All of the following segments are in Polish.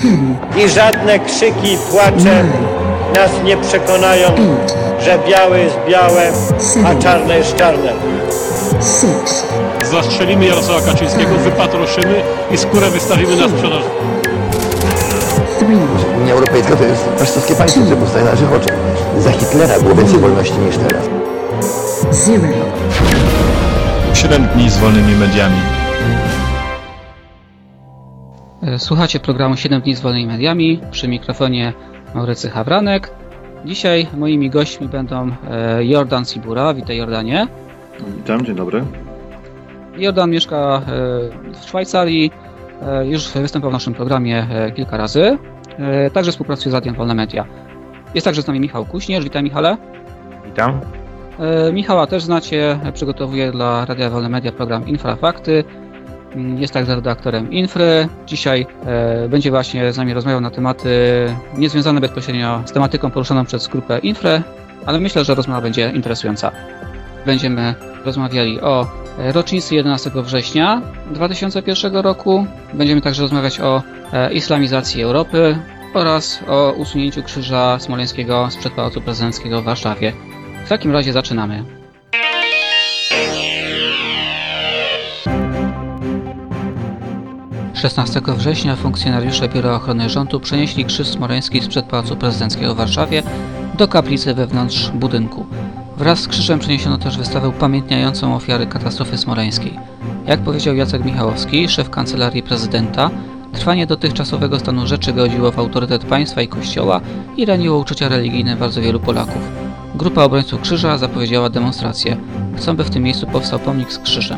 I żadne krzyki i płacze nas nie przekonają, że białe jest białe, a czarne jest czarne. Zastrzelimy Jarosława Kaczyńskiego, wypatroszymy i skórę wystawimy na sprzedaż. Unia Europejska to jest faszystowskie państwo, które powstaje na naszych oczach. Za Hitlera było więcej wolności niż teraz. 7 dni z wolnymi mediami. Słuchacie programu 7 dni z wolnymi mediami. Przy mikrofonie Maurycy Hawranek. Dzisiaj moimi gośćmi będą Jordan Sibura. Witaj, Jordanie. Witam, dzień dobry. Jordan mieszka w Szwajcarii. Już występował w naszym programie kilka razy. Także współpracuje z Radiem Wolne Media. Jest także z nami Michał Kuśnierz. Witaj, Michale. Witam. Michała też znacie. Przygotowuje dla Radia Wolne Media program Infrafakty. Jest także redaktorem Infry. Dzisiaj będzie właśnie z nami rozmawiał na tematy niezwiązane bezpośrednio z tematyką poruszoną przez grupę Infrę, ale myślę, że rozmowa będzie interesująca. Będziemy rozmawiali o rocznicy 11 września 2001 roku. Będziemy także rozmawiać o islamizacji Europy oraz o usunięciu krzyża smoleńskiego sprzed Pałacu Prezydenckiego w Warszawie. W takim razie zaczynamy. Szesnastego września funkcjonariusze Biura Ochrony Rządu przenieśli krzyż smoleński sprzed Pałacu Prezydenckiego w Warszawie do kaplicy wewnątrz budynku. Wraz z krzyżem przeniesiono też wystawę upamiętniającą ofiary katastrofy smoleńskiej. Jak powiedział Jacek Michałowski, szef Kancelarii Prezydenta, trwanie dotychczasowego stanu rzeczy godziło w autorytet państwa i kościoła i raniło uczucia religijne bardzo wielu Polaków. Grupa obrońców krzyża zapowiedziała demonstrację. Chcą, by w tym miejscu powstał pomnik z krzyżem.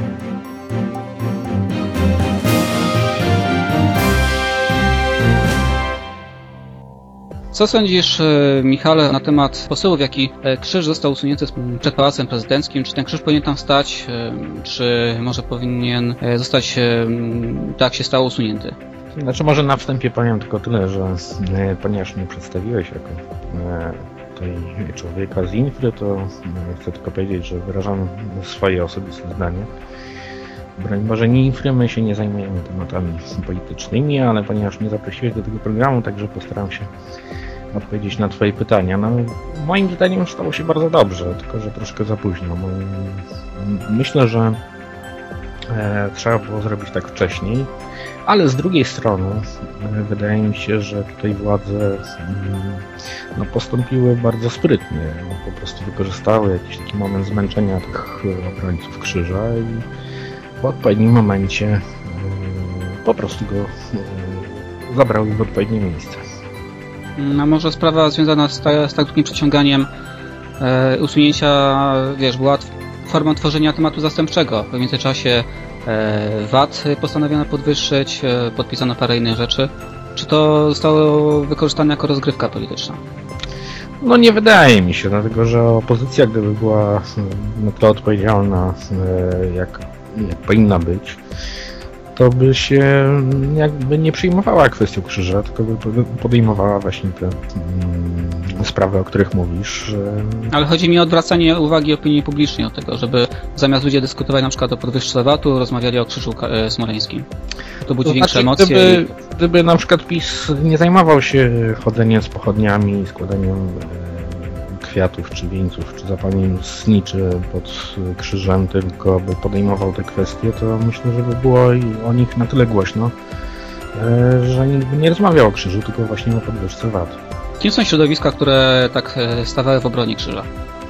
Co sądzisz, Michale, na temat sposobu, w jaki krzyż został usunięty przed Pałacem Prezydenckim? Czy ten krzyż powinien tam stać, czy może powinien zostać, tak się stało, usunięty? Znaczy może na wstępie powiem tylko tyle, że ponieważ mnie przedstawiłeś jako tutaj człowieka z Infry, to chcę tylko powiedzieć, że wyrażam swoje osobiste zdanie. Broń Boże, nie Infry, my się nie zajmujemy tematami politycznymi, ale ponieważ mnie zaprosiłeś do tego programu, także postaram się odpowiedzieć na Twoje pytania. No, moim zdaniem stało się bardzo dobrze, tylko że troszkę za późno. Myślę, że trzeba było zrobić tak wcześniej, ale z drugiej strony wydaje mi się, że tutaj władze postąpiły bardzo sprytnie. Po prostu wykorzystały jakiś taki moment zmęczenia tych obrońców krzyża i w odpowiednim momencie po prostu go zabrały w odpowiednie miejsce. A może sprawa związana z tak długim przeciąganiem usunięcia, była formą tworzenia tematu zastępczego. W międzyczasie VAT postanowiono podwyższyć, podpisano parę innych rzeczy. Czy to zostało wykorzystane jako rozgrywka polityczna? No nie wydaje mi się, dlatego że opozycja, gdyby była na to odpowiedzialna, jak powinna być, to by się jakby nie przejmowała kwestią krzyża, tylko by podejmowała właśnie te sprawy, o których mówisz. Ale chodzi mi o odwracanie uwagi opinii publicznej od tego, żeby zamiast ludzie dyskutowali na przykład o podwyżce VAT-u, rozmawiali o krzyżu smoleńskim. To budzi większe emocje. Gdyby na przykład PiS nie zajmował się chodzeniem z pochodniami, składaniem kwiatów, czy wieńców, czy zapaleniem sniczy pod krzyżem, tylko by podejmował te kwestie, to myślę, że by było o nich na tyle głośno, że nikt by nie rozmawiał o krzyżu, tylko właśnie o podwyżce VAT. Kim są środowiska, które tak stawały w obronie krzyża?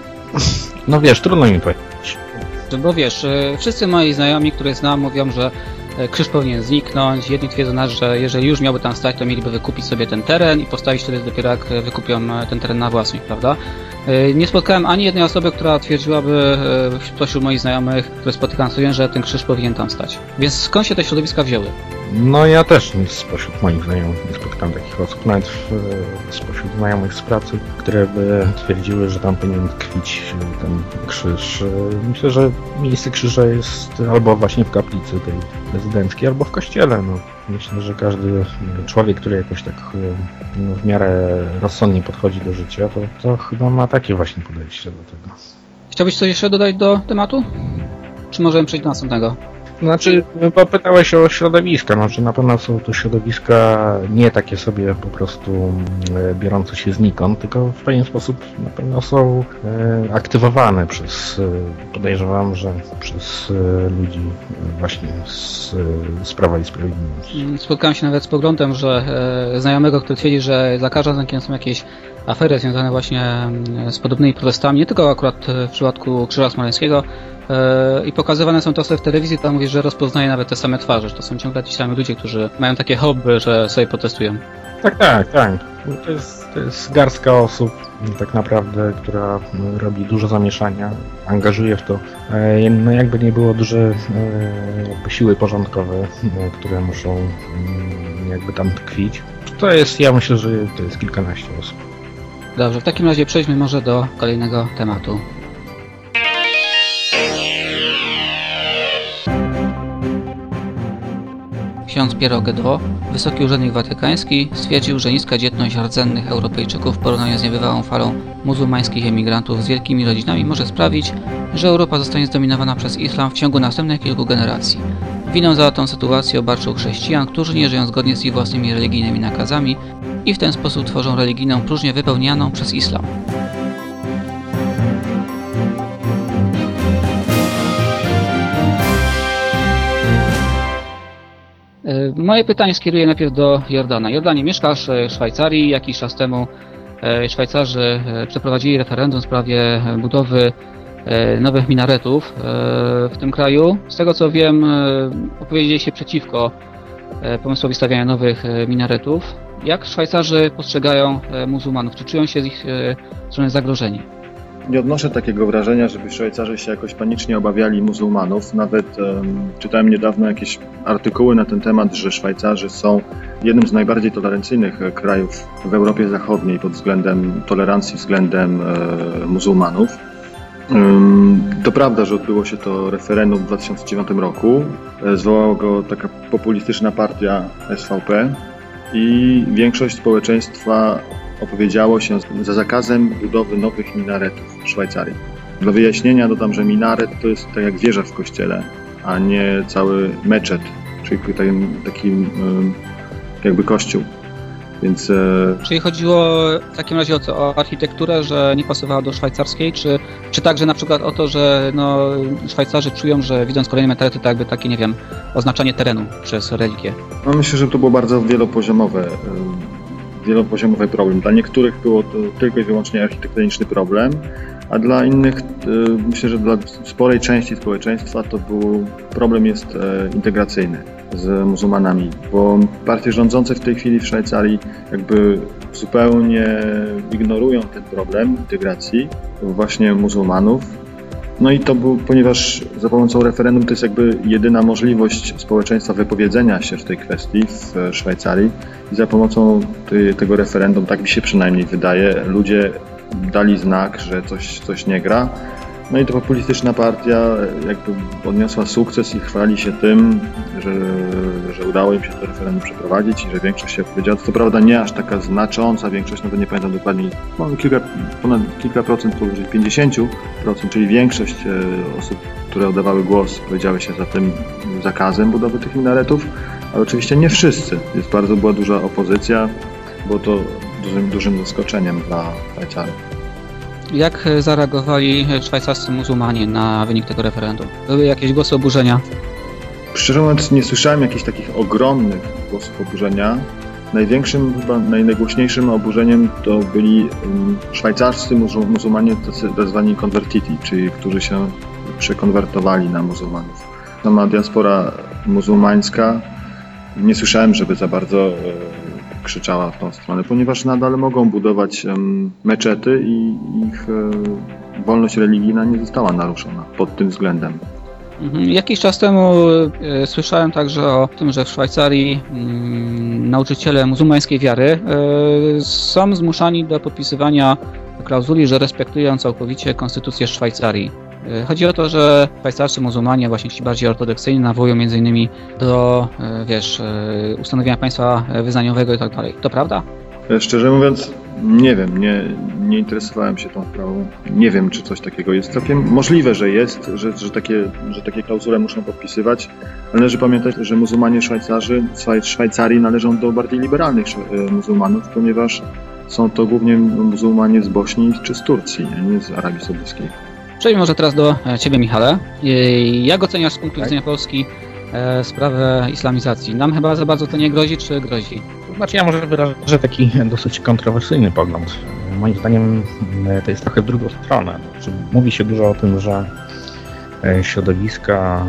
No trudno mi powiedzieć. Bo wszyscy moi znajomi, których znam, mówią, że krzyż powinien zniknąć. Jedni twierdzą nas, że jeżeli już miałby tam stać, to mieliby wykupić sobie ten teren i postawić wtedy dopiero jak wykupią ten teren na własność, prawda? Nie spotkałem ani jednej osoby, która twierdziłaby spośród moich znajomych, które spotykam sobie, że ten krzyż powinien tam stać. Więc skąd się te środowiska wzięły? No ja też spośród moich znajomych nie spotkałem takich osób, nawet spośród znajomych z pracy, które by twierdziły, że tam powinien tkwić ten krzyż. Myślę, że miejsce krzyża jest albo właśnie w kaplicy tej prezydenckiej, albo w kościele. Myślę, że każdy człowiek, który jakoś tak w miarę rozsądnie podchodzi do życia, to chyba ma takie właśnie podejście do tego. Chciałbyś coś jeszcze dodać do tematu? Czy możemy przejść do następnego? Znaczy, popytałeś o środowiska, znaczy na pewno są to środowiska nie takie sobie po prostu biorące się znikąd, tylko w pewien sposób na pewno są aktywowane podejrzewam, że przez ludzi właśnie z Prawa i Sprawiedliwości. Spotkałem się nawet z poglądem, że znajomego, który twierdzi, że za każdym razem, kiedy są jakieś afery związane właśnie z podobnymi protestami, nie tylko akurat w przypadku Krzyża Smoleńskiego, i pokazywane są to sobie w telewizji, to mówi, że rozpoznaje nawet te same twarze, że to są ciągle ci sami ludzie, którzy mają takie hobby, że sobie protestują. Tak. To jest garstka osób tak naprawdę, która robi dużo zamieszania, angażuje w to. No jakby nie było duże jakby siły porządkowe, które muszą jakby tam tkwić. To jest, ja myślę, że to jest kilkanaście osób. Dobrze, w takim razie przejdźmy może do kolejnego tematu. Ksiądz Piero Guédot, wysoki urzędnik watykański, stwierdził, że niska dzietność rdzennych Europejczyków w porównaniu z niebywałą falą muzułmańskich emigrantów z wielkimi rodzinami może sprawić, że Europa zostanie zdominowana przez islam w ciągu następnych kilku generacji. Winą za tę sytuację obarczył chrześcijan, którzy nie żyją zgodnie z ich własnymi religijnymi nakazami i w ten sposób tworzą religijną próżnię wypełnianą przez islam. Moje pytanie skieruję najpierw do Jordana. Jordanie, mieszkasz w Szwajcarii. Jakiś czas temu Szwajcarzy przeprowadzili referendum w sprawie budowy nowych minaretów w tym kraju. Z tego co wiem, opowiedzieli się przeciwko pomysłowi stawiania nowych minaretów. Jak Szwajcarzy postrzegają muzułmanów? Czy czują się z ich strony zagrożeni? Nie odnoszę takiego wrażenia, żeby Szwajcarzy się jakoś panicznie obawiali muzułmanów. Nawet czytałem niedawno jakieś artykuły na ten temat, że Szwajcarzy są jednym z najbardziej tolerancyjnych krajów w Europie Zachodniej pod względem tolerancji względem muzułmanów. To prawda, że odbyło się to referendum w 2009 roku. Zwołała go taka populistyczna partia SVP i większość społeczeństwa opowiedziało się za zakazem budowy nowych minaretów w Szwajcarii. Dla wyjaśnienia dodam, że minaret to jest tak jak wieża w kościele, a nie cały meczet, czyli taki jakby kościół. Więc, Czyli chodziło w takim razie o co? O architekturę, że nie pasowała do szwajcarskiej, czy także na przykład o to, że Szwajcarzy czują, że widząc kolejne minarety to jakby takie, nie wiem, oznaczanie terenu przez religię? No myślę, że to było bardzo wielopoziomowy problem. Dla niektórych było to tylko i wyłącznie architektoniczny problem, a dla innych, myślę, że dla sporej części społeczeństwa to był problem jest integracyjny z muzułmanami, bo partie rządzące w tej chwili w Szwajcarii jakby zupełnie ignorują ten problem integracji właśnie muzułmanów. No i to był, ponieważ za pomocą referendum to jest jakby jedyna możliwość społeczeństwa wypowiedzenia się w tej kwestii w Szwajcarii i za pomocą tego referendum, tak mi się przynajmniej wydaje, ludzie dali znak, że coś nie gra. No i ta populistyczna partia jakby odniosła sukces i chwali się tym, że udało im się to referendum przeprowadzić i że większość się opowiedziała. To prawda nie aż taka znacząca większość, nawet nie pamiętam dokładnie, ponad kilka procent, powyżej 50%, czyli większość osób, które oddawały głos, powiedziały się za tym zakazem budowy tych minaretów, ale oczywiście nie wszyscy. Była duża opozycja, było to dużym zaskoczeniem dla Szwajcarów. Jak zareagowali szwajcarscy muzułmanie na wynik tego referendum? Były jakieś głosy oburzenia? Szczerze mówiąc, nie słyszałem jakichś takich ogromnych głosów oburzenia. Największym, chyba najgłośniejszym oburzeniem to byli szwajcarscy muzułmanie, tak zwani convertiti, czyli którzy się przekonwertowali na muzułmanów. Sama diaspora muzułmańska, nie słyszałem, żeby za bardzo krzyczała w tą stronę, ponieważ nadal mogą budować meczety i ich wolność religijna nie została naruszona pod tym względem. Jakiś czas temu słyszałem także o tym, że w Szwajcarii nauczyciele muzułmańskiej wiary są zmuszani do podpisywania klauzuli, że respektują całkowicie konstytucję Szwajcarii. Chodzi o to, że szwajcarscy muzułmanie, właśnie ci bardziej ortodoksyjni, nawołują m.in. do, ustanowienia państwa wyznaniowego i tak dalej. To prawda? Szczerze mówiąc, nie wiem, nie interesowałem się tą sprawą. Nie wiem, czy coś takiego jest. Całkiem możliwe, że jest, że takie klauzule muszą podpisywać, ale należy pamiętać, że muzułmanie Szwajcarii należą do bardziej liberalnych muzułmanów, ponieważ są to głównie muzułmanie z Bośni czy z Turcji, a nie z Arabii Saudyjskiej. Przejdźmy może teraz do Ciebie, Michale. Jak oceniasz z punktu widzenia Polski sprawę islamizacji? Nam chyba za bardzo to nie grozi, czy grozi? Znaczy ja może wyrażę taki dosyć kontrowersyjny pogląd. Moim zdaniem to jest trochę w drugą stronę. Znaczy, mówi się dużo o tym, że środowiska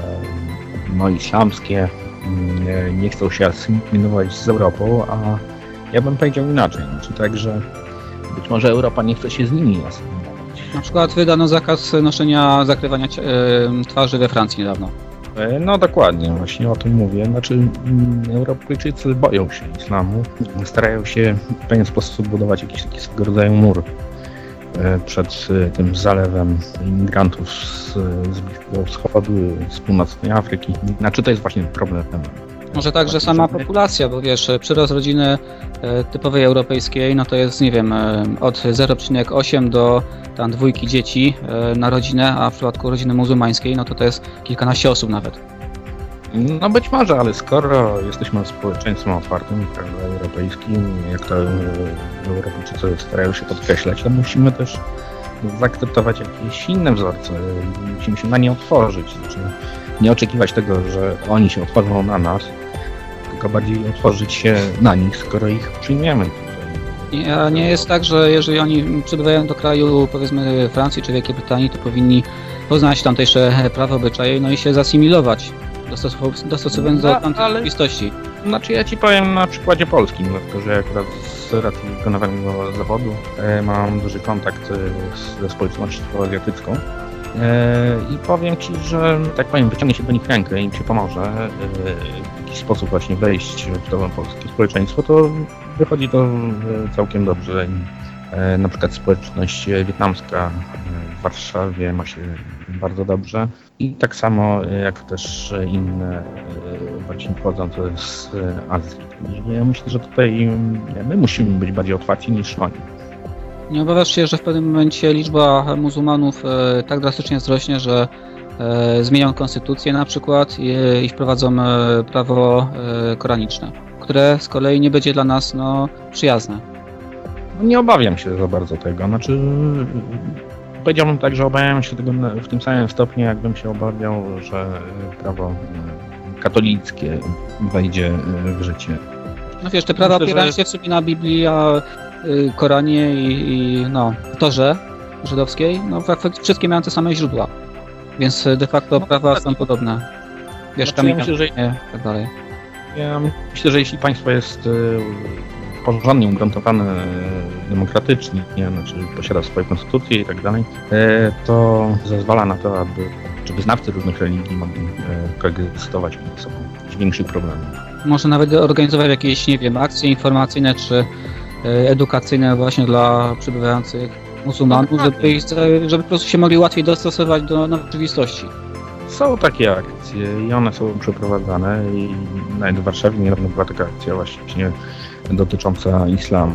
islamskie nie chcą się asymilować z Europą, a ja bym powiedział inaczej. Znaczy tak, że być może Europa nie chce się z nimi asymilować. Na przykład wydano zakaz noszenia, zakrywania twarzy we Francji niedawno. No dokładnie, właśnie o tym mówię. Znaczy Europejczycy boją się islamu, starają się w pewien sposób budować jakiś taki swego rodzaju mur przed tym zalewem imigrantów z Bliskiego Wschodu, z północnej Afryki. Znaczy to jest właśnie problem. Może także sama populacja, bo wiesz, przyrost rodziny typowej europejskiej, no to jest, nie wiem, od 0,8 do tam 2 dzieci na rodzinę, a w przypadku rodziny muzułmańskiej, no to jest kilkanaście osób nawet. No być może, ale skoro jesteśmy społeczeństwem otwartym, europejskim, jak to Europejczycy starają się podkreślać, to musimy też zaakceptować jakieś inne wzorce. Musimy się na nie otworzyć. Znaczy, nie oczekiwać tego, że oni się otworzą na nas, tylko bardziej otworzyć się na nich, skoro ich przyjmiemy. A nie jest tak, że jeżeli oni przybywają do kraju, powiedzmy Francji czy Wielkiej Brytanii, to powinni poznać tamtejsze prawa, obyczaje, no i się zasymilować, dostosowując do tamtej rzeczywistości. Znaczy ja Ci powiem na przykładzie polskim, dlatego że akurat z racji wykonywanego zawodu mam duży kontakt ze społecznością azjatycką. I powiem Ci, że tak powiem, wyciągnie się do nich rękę i im się pomoże w jakiś sposób właśnie wejść w to polskie społeczeństwo, to wychodzi to całkiem dobrze. Na przykład społeczność wietnamska w Warszawie ma się bardzo dobrze i tak samo jak też inne właśnie pochodzące z Azji. Ja myślę, że tutaj my musimy być bardziej otwarci niż oni. Nie obawiasz się, że w pewnym momencie liczba muzułmanów tak drastycznie wzrośnie, że zmienią konstytucję na przykład i wprowadzą prawo koraniczne, które z kolei nie będzie dla nas przyjazne? Nie obawiam się za bardzo tego. Znaczy, powiedziałbym tak, że obawiam się tego w tym samym stopniu, jakbym się obawiał, że prawo katolickie wejdzie w życie. No wiesz, te prawa opierają się w sobie na Biblii, a Koranie i Torze żydowskiej, wszystkie mają te same źródła, więc de facto prawa są podobne. Wiesz, ja myślę, że tak dalej. Ja myślę, że jeśli państwo jest porządnie ugruntowane demokratycznie, znaczy posiada swoją konstytucję i tak dalej, to zezwala na to, aby wyznawcy różnych religii mogli koegzystować między sobą bez większych problemów. Może nawet organizować jakieś, nie wiem, akcje informacyjne czy edukacyjne właśnie dla przybywających muzułmanów, żeby po prostu się mogli łatwiej dostosować do nowej rzeczywistości. Są takie akcje i one są przeprowadzane i nawet w Warszawie niedawno była taka akcja właśnie dotycząca islamu.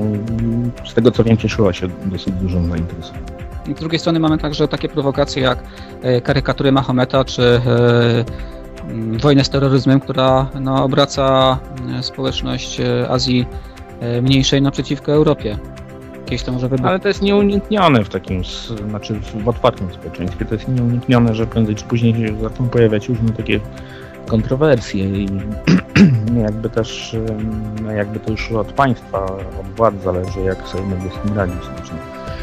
Z tego co wiem, cieszyła się dosyć dużym zainteresowaniem. Z drugiej strony mamy także takie prowokacje jak karykatury Mahometa czy wojnę z terroryzmem, która obraca społeczność Azji Mniejszej przeciwko Europie. Jakieś to może wybuch. Ale to jest nieuniknione w takim, znaczy w otwartym społeczeństwie, to jest nieuniknione, że prędzej czy później zaczną pojawiać różne takie kontrowersje i jakby to już od państwa, od władz zależy, jak sobie będzie z tym radzić. Znaczy,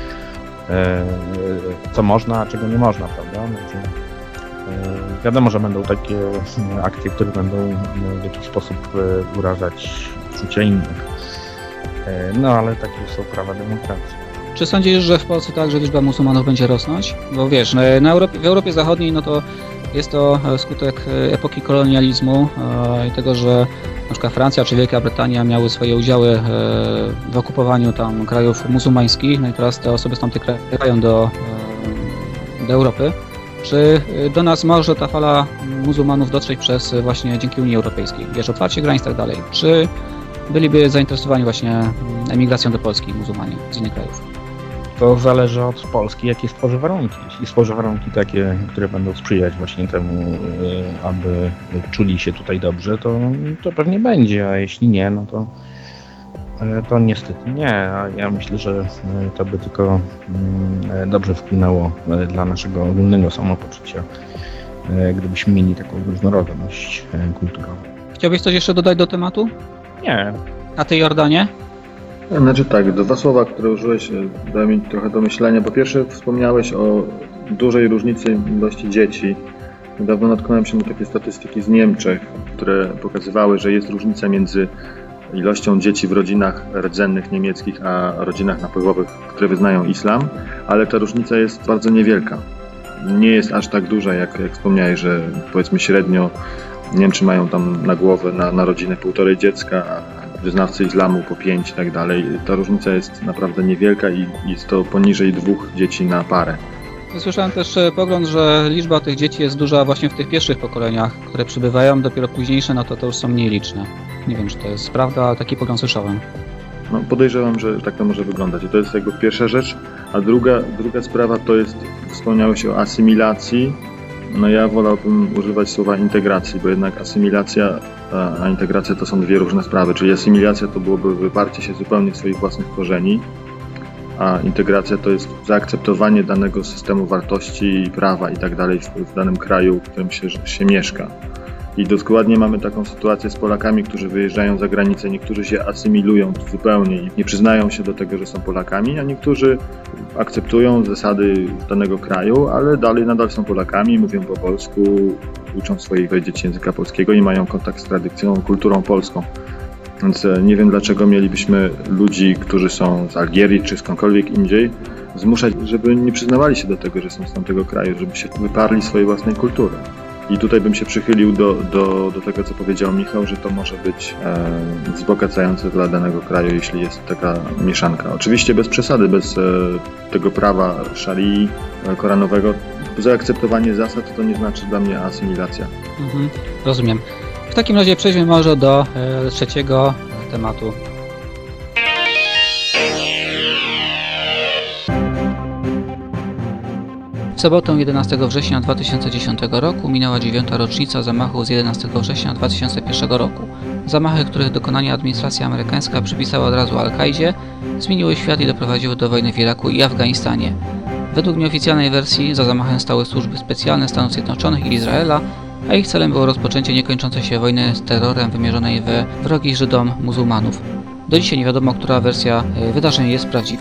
co można, a czego nie można, prawda? Znaczy, wiadomo, że będą takie akcje, które będą w jakiś sposób urażać uczucia innych. No ale takie są prawa demokracji. Czy sądzisz, że w Polsce także liczba muzułmanów będzie rosnąć? Bo wiesz, w Europie Zachodniej to jest to skutek epoki kolonializmu i tego, że na przykład Francja czy Wielka Brytania miały swoje udziały w okupowaniu tam krajów muzułmańskich, no i teraz te osoby z tamtych krajów wracają do Europy. Czy do nas może ta fala muzułmanów dotrzeć właśnie dzięki Unii Europejskiej? Wiesz, otwarcie granic i tak dalej. Czy byliby zainteresowani właśnie emigracją do Polski muzułmanie z innych krajów? To zależy od Polski, jakie stworzy warunki. Jeśli stworzy warunki takie, które będą sprzyjać właśnie temu, aby czuli się tutaj dobrze, to pewnie będzie, a jeśli nie, no to niestety nie. A ja myślę, że to by tylko dobrze wpłynęło dla naszego ogólnego samopoczucia, gdybyśmy mieli taką różnorodność kulturową. Chciałbyś coś jeszcze dodać do tematu? Nie. A ty, Jordanie? Znaczy tak, dwa słowa, które użyłeś, dały mi trochę do myślenia. Po pierwsze, wspomniałeś o dużej różnicy ilości dzieci. Niedawno natknąłem się na takie statystyki z Niemczech, które pokazywały, że jest różnica między ilością dzieci w rodzinach rdzennych niemieckich, a rodzinach napływowych, które wyznają islam, ale ta różnica jest bardzo niewielka. Nie jest aż tak duża, jak wspomniałeś, że powiedzmy średnio Niemcy mają tam na głowę, na rodzinę 1,5 dziecka, a wyznawcy islamu po 5 i tak dalej. Ta różnica jest naprawdę niewielka i jest to poniżej 2 dzieci na parę. Słyszałem też pogląd, że liczba tych dzieci jest duża właśnie w tych pierwszych pokoleniach, które przybywają, dopiero późniejsze, no to już są mniej liczne. Nie wiem, czy to jest prawda, ale taki pogląd słyszałem. No, podejrzewam, że tak to może wyglądać. I to jest jakby pierwsza rzecz. A druga sprawa to jest, wspomniałeś o asymilacji. No ja wolałbym używać słowa integracji, bo jednak asymilacja a integracja to są dwie różne sprawy. Czyli asymilacja to byłoby wyparcie się zupełnie swoich własnych korzeni, a integracja to jest zaakceptowanie danego systemu wartości, prawa i tak dalej w danym kraju, w którym się mieszka. I dokładnie mamy taką sytuację z Polakami, którzy wyjeżdżają za granicę. Niektórzy się asymilują zupełnie i nie przyznają się do tego, że są Polakami, a niektórzy akceptują zasady danego kraju, ale nadal są Polakami, mówią po polsku, uczą swoich dzieci języka polskiego i mają kontakt z tradycją, kulturą polską. Więc nie wiem, dlaczego mielibyśmy ludzi, którzy są z Algierii czy skądkolwiek indziej, zmuszać, żeby nie przyznawali się do tego, że są z tamtego kraju, żeby się wyparli swojej własnej kultury. I tutaj bym się przychylił do tego, co powiedział Michał, że to może być wzbogacające dla danego kraju, jeśli jest taka mieszanka. Oczywiście bez przesady, bez tego prawa szarii koranowego. Zaakceptowanie zasad to nie znaczy dla mnie asymilacja. Rozumiem. W takim razie przejdźmy może do trzeciego tematu. W sobotę 11 września 2010 roku minęła 9. rocznica zamachu z 11 września 2001 roku. Zamachy, których dokonanie administracja amerykańska przypisała od razu Al-Kaidzie, zmieniły świat i doprowadziły do wojny w Iraku i Afganistanie. Według nieoficjalnej wersji za zamachem stały służby specjalne Stanów Zjednoczonych i Izraela, a ich celem było rozpoczęcie niekończącej się wojny z terrorem wymierzonej we wrogich Żydom muzułmanów. Do dzisiaj nie wiadomo, która wersja wydarzeń jest prawdziwa.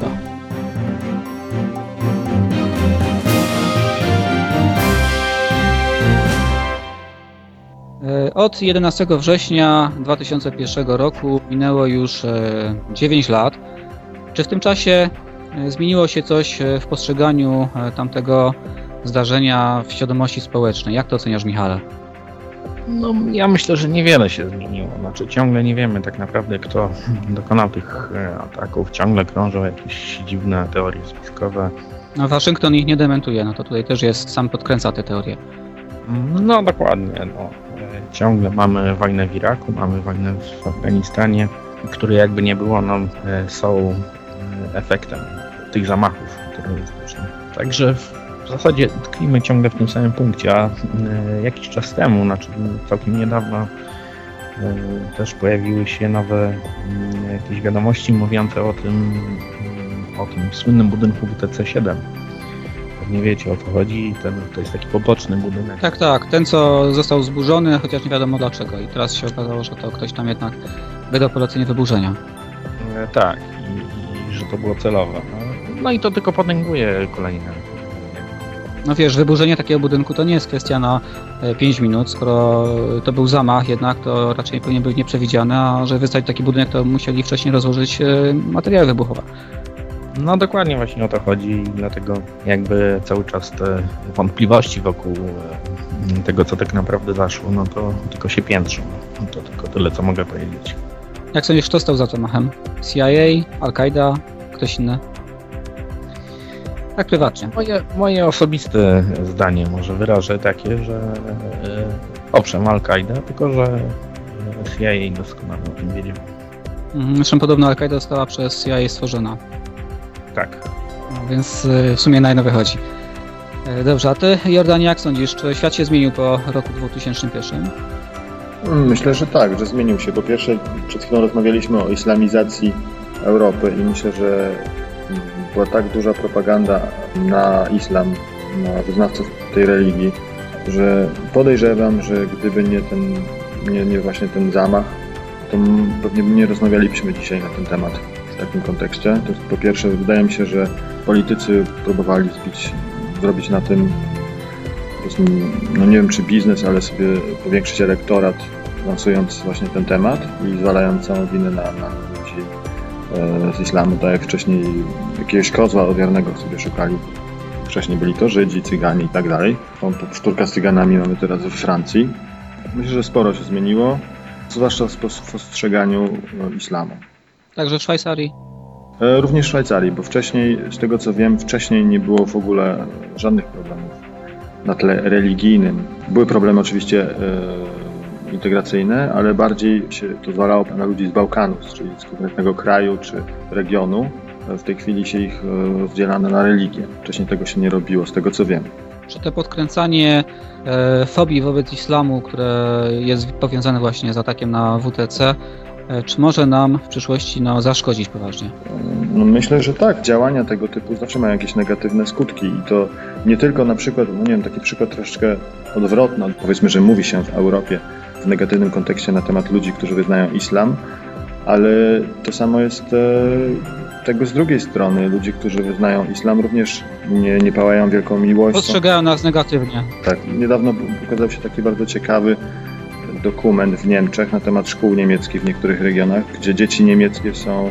Od 11 września 2001 roku minęło już 9 lat. Czy w tym czasie zmieniło się coś w postrzeganiu tamtego zdarzenia w świadomości społecznej? Jak to oceniasz, Michale? No, ja myślę, że niewiele się zmieniło. Znaczy, ciągle nie wiemy tak naprawdę, kto dokonał tych ataków. Ciągle krążą jakieś dziwne teorie spiskowe. No, Waszyngton ich nie dementuje, no to tutaj też jest, sam podkręca te teorie. No, dokładnie. No. Ciągle mamy wojnę w Iraku, mamy wojnę w Afganistanie, które jakby nie było, no, są efektem tych zamachów terrorystycznych. Także w zasadzie tkwimy ciągle w tym samym punkcie, a jakiś czas temu, znaczy całkiem niedawno, też pojawiły się nowe jakieś wiadomości mówiące o tym słynnym budynku WTC-7. Nie wiecie, o co chodzi, to jest taki poboczny budynek. Tak, ten co został zburzony, chociaż nie wiadomo dlaczego i teraz się okazało, że to ktoś tam jednak wydał polecenie wyburzenia. Tak, i że to było celowe. No i to tylko potęguje kolejne. No wiesz, wyburzenie takiego budynku to nie jest kwestia na 5 minut, skoro to był zamach jednak, to raczej powinien być nieprzewidziany, a żeby wystawić taki budynek, to musieli wcześniej rozłożyć materiały wybuchowe. No dokładnie właśnie o to chodzi i dlatego jakby cały czas te wątpliwości wokół tego, co tak naprawdę zaszło, no to tylko się piętrzą. No to tylko tyle, co mogę powiedzieć. Jak sądzisz, kto stał za zamachem? CIA, Al-Kaida, ktoś inny? Tak prywatnie. Moje osobiste zdanie może wyrażę takie, że owszem, Al-Kaida, tylko że CIA doskonale o tym wiedział. Zresztą podobno Al-Kaida została przez CIA stworzona. Tak. No, więc w sumie na jedno wychodzi. Dobrze, a ty, Jordanie, jak sądzisz, czy świat się zmienił po roku 2001? Myślę, że tak, że zmienił się. Po pierwsze, przed chwilą rozmawialiśmy o islamizacji Europy i myślę, że była tak duża propaganda na islam, na wyznawców tej religii, że podejrzewam, że gdyby nie właśnie ten zamach, to pewnie nie rozmawialibyśmy dzisiaj na ten temat w takim kontekście. To jest po pierwsze, wydaje mi się, że politycy próbowali zrobić na tym, no nie wiem czy biznes, ale sobie powiększyć elektorat, lansując właśnie ten temat i zwalając całą winę na ludzi z islamu, tak jak wcześniej jakiegoś kozła ofiarnego sobie szukali. Wcześniej byli to Żydzi, Cyganie i tak dalej. Powtórka z Cyganami mamy teraz we Francji. Myślę, że sporo się zmieniło, zwłaszcza w postrzeganiu islamu. Także w Szwajcarii? Również w Szwajcarii, bo wcześniej, z tego co wiem, wcześniej nie było w ogóle żadnych problemów na tle religijnym. Były problemy oczywiście integracyjne, ale bardziej się to zwalało na ludzi z Bałkanów, czyli z konkretnego kraju czy regionu. W tej chwili się ich rozdzielano na religię. Wcześniej tego się nie robiło, z tego co wiem. Czy to podkręcanie fobii wobec islamu, które jest powiązane właśnie z atakiem na WTC, czy może nam w przyszłości zaszkodzić poważnie? No myślę, że tak. Działania tego typu zawsze mają jakieś negatywne skutki i to nie tylko na przykład, no nie wiem, taki przykład troszeczkę odwrotny. Powiedzmy, że mówi się w Europie w negatywnym kontekście na temat ludzi, którzy wyznają islam, ale to samo jest tego z drugiej strony. Ludzie, którzy wyznają islam, również nie pałają wielką miłością. Postrzegają nas negatywnie. Tak. Niedawno ukazał się taki bardzo ciekawy dokument w Niemczech na temat szkół niemieckich w niektórych regionach, gdzie dzieci niemieckie są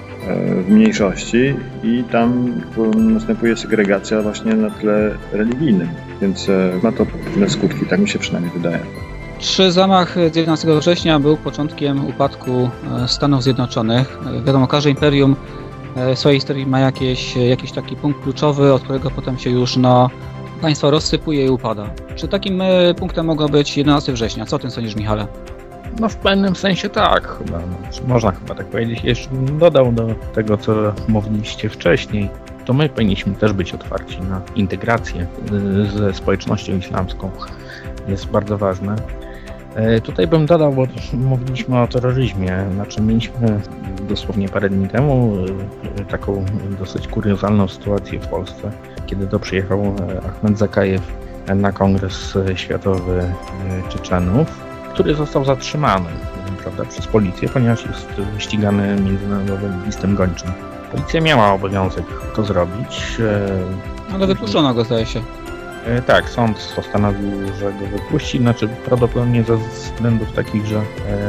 w mniejszości i tam następuje segregacja właśnie na tle religijnym, więc ma to pewne skutki, tak mi się przynajmniej wydaje. Czy zamach z 11 września był początkiem upadku Stanów Zjednoczonych? Wiadomo, każde imperium w swojej historii ma jakiś taki punkt kluczowy, od którego potem się już państwo rozsypuje i upada. Czy takim punktem mogło być 11 września? Co o tym sądzisz, Michale? No w pewnym sensie tak, chyba. Można chyba tak powiedzieć. Jeszcze bym dodał do tego, co mówiliście wcześniej, to my powinniśmy też być otwarci na integrację ze społecznością islamską. Jest bardzo ważne. Tutaj bym dodał, bo mówiliśmy o terroryzmie, znaczy mieliśmy dosłownie parę dni temu taką dosyć kuriozalną sytuację w Polsce, kiedy to przyjechał Ahmed Zakajew na Kongres Światowy Czeczenów, który został zatrzymany, prawda, przez policję, ponieważ jest ścigany międzynarodowym listem gończym. Policja miała obowiązek to zrobić. Ale wypuszczono go, zdaje się. Tak, sąd postanowił, że go wypuści, znaczy prawdopodobnie ze względów takich, że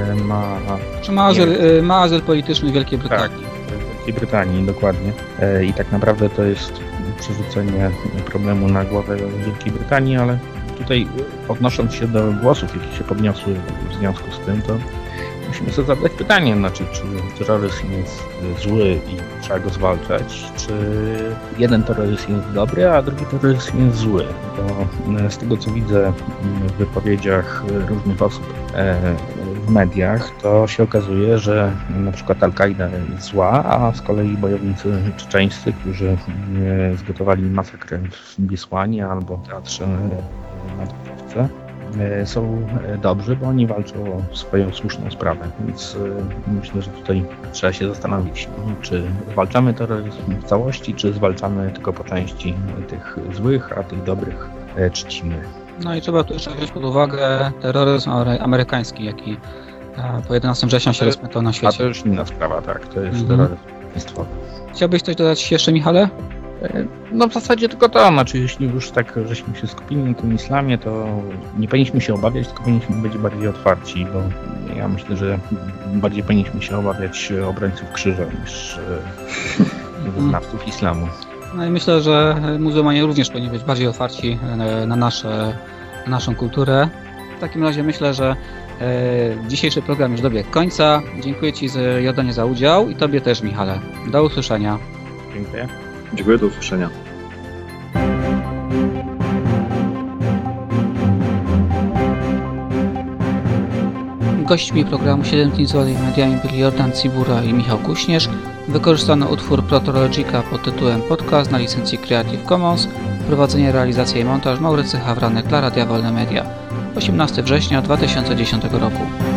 ma azyl polityczny w Wielkiej Brytanii. Tak, w Wielkiej Brytanii, dokładnie. I tak naprawdę to jest przerzucenie problemu na głowę Wielkiej Brytanii, ale tutaj odnosząc się do głosów, jakie się podniosły w związku z tym, to musimy sobie zadać pytanie, znaczy, czy terroryzm jest zły i trzeba go zwalczać, czy jeden terroryzm jest dobry, a drugi terroryzm jest zły. Bo z tego, co widzę w wypowiedziach różnych osób w mediach, to się okazuje, że na przykład Al-Kaida jest zła, a z kolei bojownicy czeczeńscy, którzy zgotowali masakrę w Biesłanie albo w Teatrze na Dąbrowce, są dobrzy, bo oni walczą o swoją słuszną sprawę, więc myślę, że tutaj trzeba się zastanowić, czy zwalczamy terroryzm w całości, czy zwalczamy tylko po części tych złych, a tych dobrych czcimy. No i trzeba tu jeszcze wziąć pod uwagę terroryzm amerykański, jaki po 11 września się rozpętał na świecie. A to już inna sprawa, tak, to jest terroryzm państwowy. Chciałbyś coś dodać jeszcze, Michale? No w zasadzie tylko to, znaczy jeśli już tak żeśmy się skupili na tym islamie, to nie powinniśmy się obawiać, tylko powinniśmy być bardziej otwarci, bo ja myślę, że bardziej powinniśmy się obawiać obrońców krzyża niż wyznawców islamu. No i myślę, że muzułmanie również powinni być bardziej otwarci na naszą kulturę. W takim razie myślę, że dzisiejszy program już dobiegł końca. Dziękuję Ci, Jordanie, za udział i Tobie też, Michale. Do usłyszenia. Dziękuję. Dziękuję, do usłyszenia. Gośćmi programu 7 dni z wolnymi mediami byli Jordan Cibura i Michał Kuśnierz. Wykorzystano utwór Protologica pod tytułem Podcast na licencji Creative Commons. Prowadzenie, realizacja i montaż Maurycy Hawranek dla Radia Wolne Media. 18 września 2010 roku.